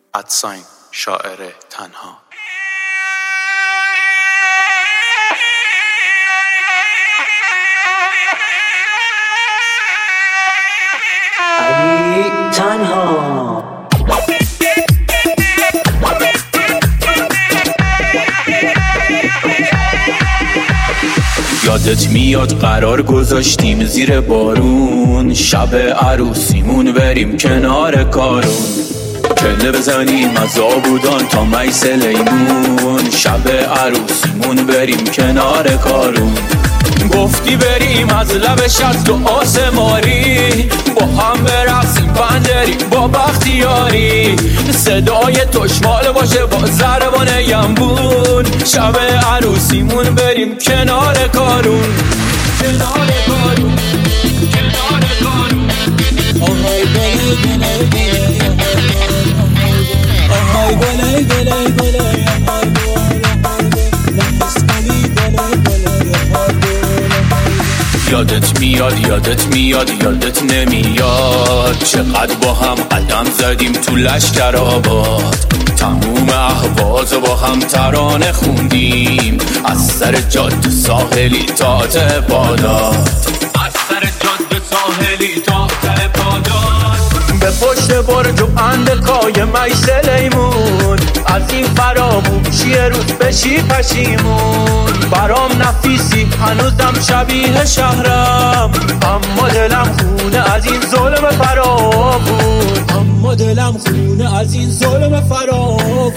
شاعر تنها. علی تنها. یادت میاد قرار گذاشتیم زیر بارون، شب عروسیمون بریم کنار کارون، کله بزنیم از آبودان تا میس لیمون، شب عروسیمون بریم کنار کارون. گفتی بریم از لب شط تو آسماری، با هم برقصیم بندری با بختیاری، صدای تشمال باشه با ضربان ینبون، شب عروسیمون بریم کنار کارون، کنار کارون، کنار کارون. آهای گله گله گله، آهای گله گله گله، یادت میاد یادت میاد یادت نمیاد، چقدر با هم قدم زدیم تو لشکرآباد، تموم اهواز با هم ترانه خوندیم، از سر جاده ساحلی تا ته باداد، از سر جاده ساحلی تا ته باداد، به پشت برج و اندکای میس لیمون، از این فراموشی روز بشی پشیمون، برام نفیسی هنوزم شبیه شهرم، اما دلم خونه از این ظلم فراوون، اما دلم خونه از این ظلم فراوون.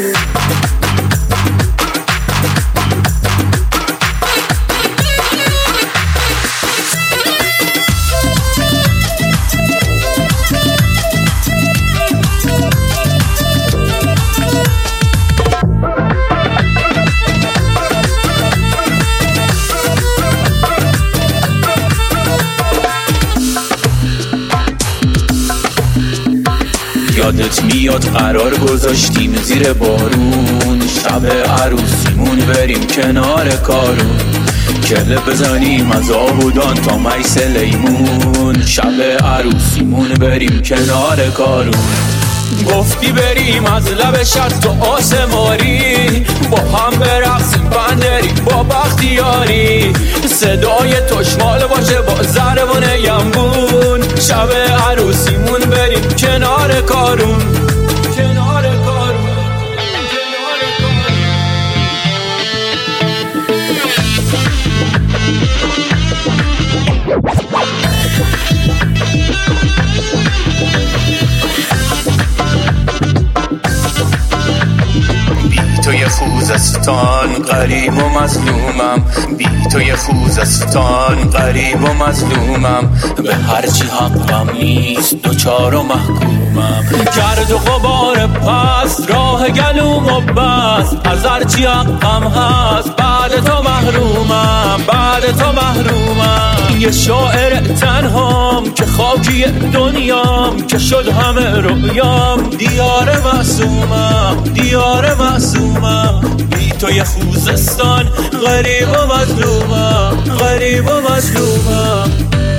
یادت میاد قرار گذاشتیم زیر بارون، شب عروسیمون بریم کنار کارون، کله بزنیم از آبودان تا میس لیمون، شب عروسیمون بریم کنار کارون. گفتی بریم از لب شط تو آسماری، با هم برقصیم بندری با بختیاری، صدای تشمال باشه با ضربان ینبون، شب عروسیمون بریم کنار کارون، کنار کارون، کنار کارون. توی خوزستان غریب و مظلومم، بی توی خوزستان غریب و مظلومم، به هرچی حقم نیست دوچار و محکومم، گرد و غبار پس راه گلوم و بس، از هرچی حقم هست بعد تو محرومم، بعد تو محرومم. یه شاعر تنهام که خاکی دنیام، که شد همه رویام، دیار معصومم، دیار معصومم، بی توی خوزستان غریب و مظلومم، غریب و مظلومم.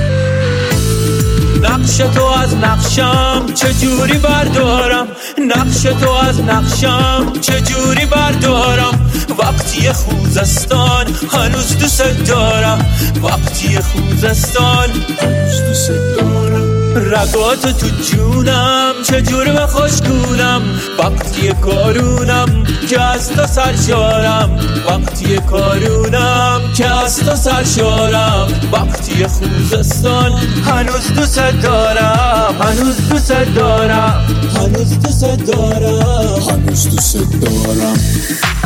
نقش تو از نقشم چجوری بردارم، نقش تو از نقشم چجوری بردارم، وقتی خوزستان هنوز دوست دارم، وقتی خوزستان هنوز دوست دارم. رگات تو جونم چجور به خوشگونم، وقتی کارونم که از تو سرشارم، وقتی کارونم که از تو سرشارم، وقتی خوزستان هنوز دوست دارم، هنوز دوست دارم، هنوز دوست دارم، هنوز دوست دارم.